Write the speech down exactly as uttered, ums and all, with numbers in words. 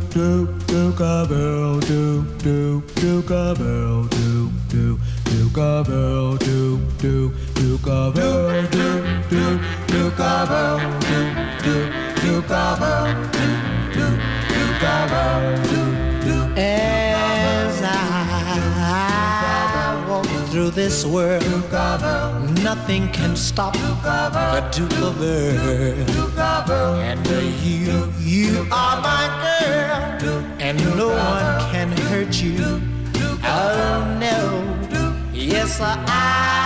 do do bell do do do bell do do do bell do do do bell do do do bell do do do bell do do do bell do do. As I walk through this world, nothing can stop the Duke of Earl. And you, you are my girl, and no one can hurt you. Oh no, yes I.